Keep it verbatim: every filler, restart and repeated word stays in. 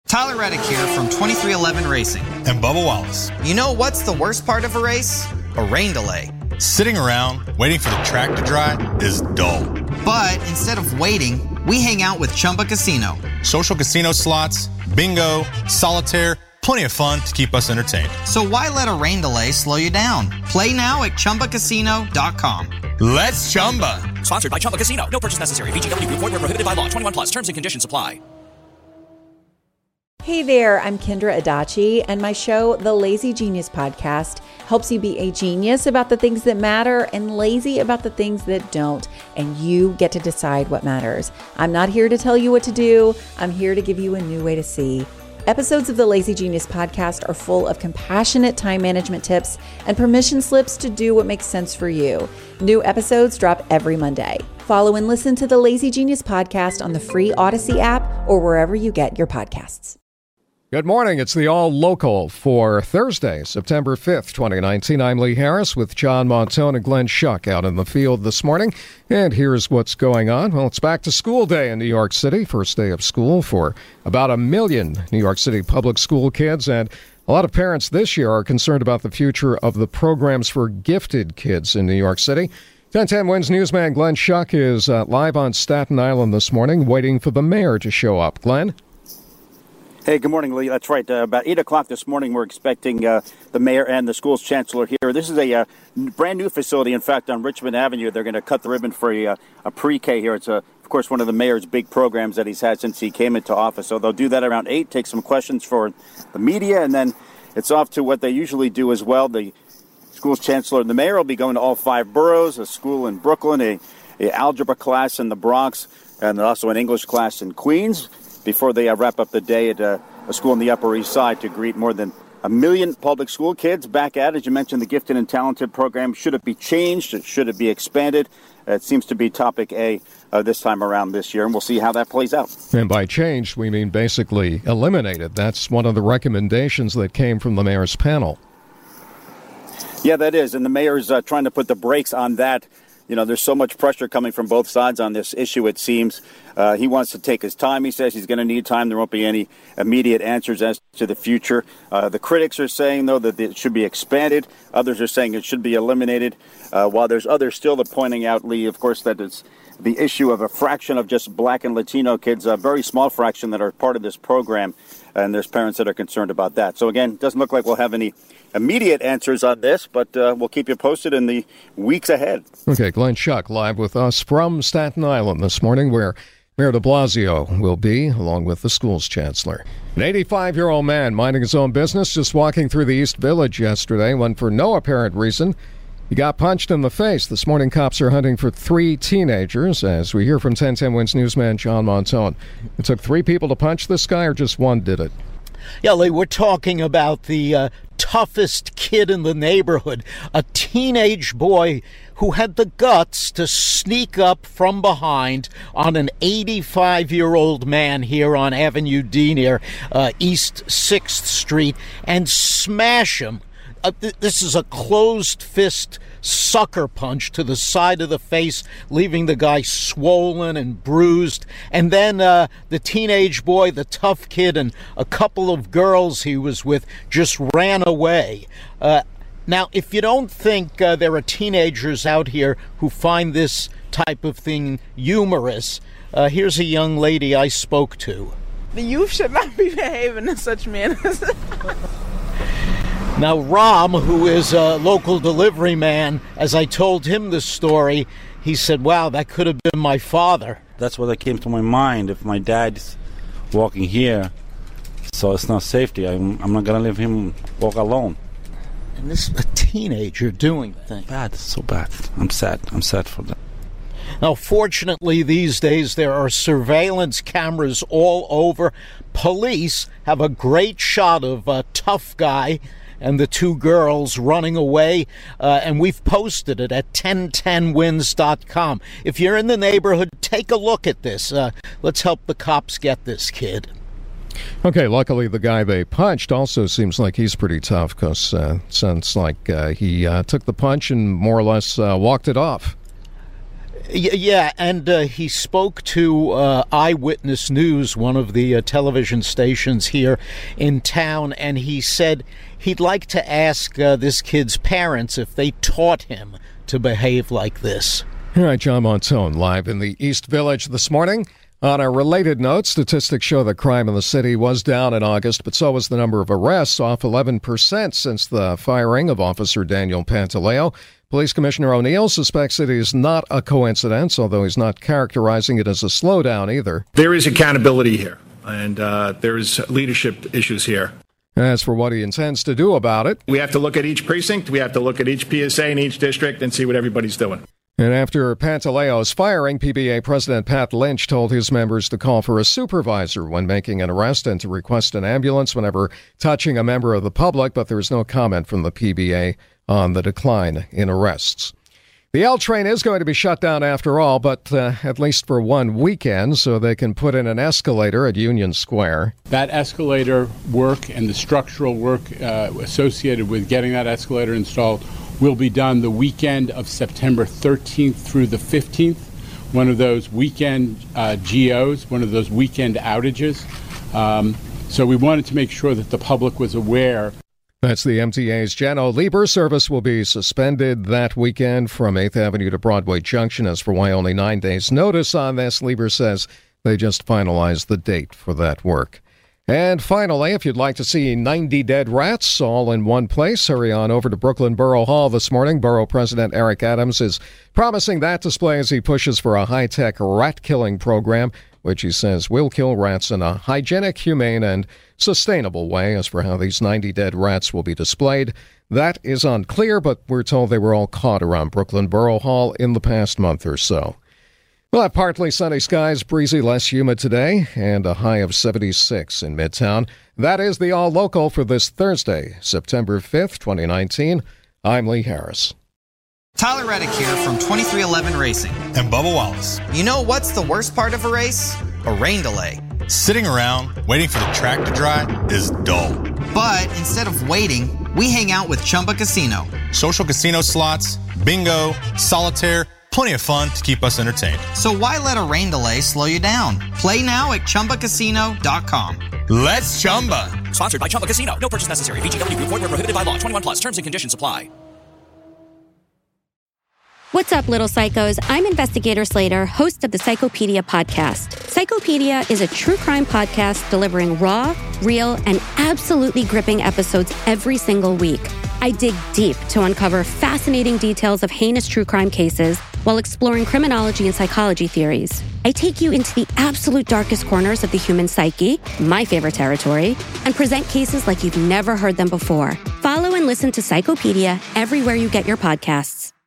Tyler Reddick here from twenty-three eleven Racing. And Bubba Wallace. You know what's the worst part of a race? A rain delay. Sitting around, waiting for the track to dry is dull. But instead of waiting, we hang out with Chumba Casino. Social casino slots, bingo, solitaire, plenty of fun to keep us entertained. So why let a rain delay slow you down? Play now at Chumba Casino dot com. Let's Chumba. Sponsored by Chumba Casino. No purchase necessary. V G W Group. Void where prohibited by law. twenty-one plus. Terms and conditions apply. Hey there, I'm Kendra Adachi, and my show, The Lazy Genius Podcast, helps you be a genius about the things that matter and lazy about the things that don't, and you get to decide what matters. I'm not here to tell you what to do. I'm here to give you a new way to see. Episodes of the Lazy Genius Podcast are full of compassionate time management tips and permission slips to do what makes sense for you. New episodes drop every Monday. Follow and listen to the Lazy Genius Podcast on the free Odyssey app or wherever you get your podcasts. Good morning. It's the All Local for Thursday, September fifth, twenty nineteen. I'm Lee Harris with John Montone and Glenn Schuck out in the field this morning. And here's what's going on. Well, it's back to school day in New York City. First day of school for about a million New York City public school kids. And a lot of parents this year are concerned about the future of the programs for gifted kids in New York City. ten ten Wins newsman Glenn Schuck is uh, live on Staten Island this morning, waiting for the mayor to show up. Glenn? Hey, good morning, Lee. That's right. Uh, about eight o'clock this morning, we're expecting uh, the mayor and the school's chancellor here. This is a uh, brand new facility, in fact, on Richmond Avenue. They're going to cut the ribbon for a, a pre-K here. It's, a, of course, one of the mayor's big programs that he's had since he came into office. So they'll do that around eight, take some questions for the media, and then it's off to what they usually do as well. The school's chancellor and the mayor will be going to all five boroughs, a school in Brooklyn, a, a algebra class in the Bronx, and also an English class in Queens, before they uh, wrap up the day at uh, a school on the Upper East Side to greet more than a million public school kids back at it. As you mentioned, the Gifted and Talented program. Should it be changed? Should it be expanded? Uh, it seems to be topic A uh, this time around this year, and we'll see how that plays out. And by changed, we mean basically eliminated. That's one of the recommendations that came from the mayor's panel. Yeah, that is, and the mayor's uh, trying to put the brakes on that. You know, there's so much pressure coming from both sides on this issue, it seems. Uh, he wants to take his time. He says he's going to need time. There won't be any immediate answers as to the future. Uh, the critics are saying, though, that it should be expanded. Others are saying it should be eliminated, uh, while there's others still that pointing out, Lee, of course, that it's the issue of a fraction of just black and Latino kids, a very small fraction that are part of this program, and there's parents that are concerned about that. So, again, it doesn't look like we'll have any immediate answers on this, but uh, we'll keep you posted in the weeks ahead. Okay, Glenn Schuck live with us from Staten Island this morning, where Mayor de Blasio will be, along with the school's chancellor. An eighty-five-year-old man minding his own business, just walking through the East Village yesterday, when for no apparent reason, he got punched in the face. This morning, cops are hunting for three teenagers, as we hear from ten ten Wins newsman John Montone. It took three people to punch this guy, or just one did it? Yeah, Lee, we're talking about the uh, toughest kid in the neighborhood, a teenage boy who had the guts to sneak up from behind on an eighty-five-year-old man here on Avenue D near uh, East sixth Street and smash him. Uh, th- this is a closed fist sucker punch to the side of the face, leaving the guy swollen and bruised. And then uh, the teenage boy, the tough kid, and a couple of girls he was with just ran away. Uh, now, if you don't think uh, there are teenagers out here who find this type of thing humorous, uh, here's a young lady I spoke to. The youth should not be behaving in such manners. Now, Ram, who is a local delivery man, as I told him the story, he said, wow, that could have been my father. That's what came to my mind. If my dad's walking here, so it's not safety. I'm, I'm not going to leave him walk alone. And this is a teenager doing that. Bad, so bad. I'm sad. I'm sad for them. Now, fortunately, these days there are surveillance cameras all over. Police have a great shot of a tough guy and the two girls running away, uh, and we've posted it at ten ten wins dot com. If you're in the neighborhood, take a look at this. Uh, let's help the cops get this kid. Okay, luckily the guy they punched also seems like he's pretty tough, because uh, it sounds like uh, he uh, took the punch and more or less uh, walked it off. Yeah, and uh, he spoke to uh, Eyewitness News, one of the uh, television stations here in town, and he said he'd like to ask uh, this kid's parents if they taught him to behave like this. All right, John Montone live in the East Village this morning. On a related note, statistics show that crime in the city was down in August, but so was the number of arrests, off eleven percent since the firing of Officer Daniel Pantaleo. Police Commissioner O'Neill suspects it is not a coincidence, although he's not characterizing it as a slowdown either. There is accountability here, and uh, there is leadership issues here. As for what he intends to do about it, we have to look at each precinct, we have to look at each P S A in each district and see what everybody's doing. And after Pantaleo's firing, P B A President Pat Lynch told his members to call for a supervisor when making an arrest and to request an ambulance whenever touching a member of the public, but there is no comment from the P B A on the decline in arrests. The L train is going to be shut down after all, but uh, at least for one weekend, so they can put in an escalator at Union Square. That escalator work and the structural work uh, associated with getting that escalator installed will be done the weekend of September thirteenth through the fifteenth, one of those weekend uh, G Os, one of those weekend outages. Um, so we wanted to make sure that the public was aware. That's the M T A's Jan Lieber. Service will be suspended that weekend from eighth Avenue to Broadway Junction. As for why only nine days notice on this, Lieber says they just finalized the date for that work. And finally, if you'd like to see ninety dead rats all in one place, hurry on over to Brooklyn Borough Hall this morning. Borough President Eric Adams is promising that display as he pushes for a high-tech rat-killing program, which he says will kill rats in a hygienic, humane, and sustainable way. As for how these ninety dead rats will be displayed, that is unclear, but we're told they were all caught around Brooklyn Borough Hall in the past month or so. We'll have partly sunny skies, breezy, less humid today, and a high of seventy-six in Midtown. That is the All Local for this Thursday, September fifth, twenty nineteen. I'm Lee Harris. Tyler Reddick here from twenty-three eleven Racing. And Bubba Wallace. You know what's the worst part of a race? A rain delay. Sitting around waiting for the track to dry is dull. But instead of waiting, we hang out with Chumba Casino. Social casino slots, bingo, solitaire, plenty of fun to keep us entertained. So why let a rain delay slow you down? Play now at Chumba Casino dot com. Let's Chumba. Sponsored by Chumba Casino. No purchase necessary. V G W Group. Void where prohibited by law. twenty-one plus. Terms and conditions apply. What's up, little psychos? I'm Investigator Slater, host of the Psychopedia podcast. Psychopedia is a true crime podcast delivering raw, real, and absolutely gripping episodes every single week. I dig deep to uncover fascinating details of heinous true crime cases while exploring criminology and psychology theories. I take you into the absolute darkest corners of the human psyche, my favorite territory, and present cases like you've never heard them before. Follow and listen to Psychopedia everywhere you get your podcasts.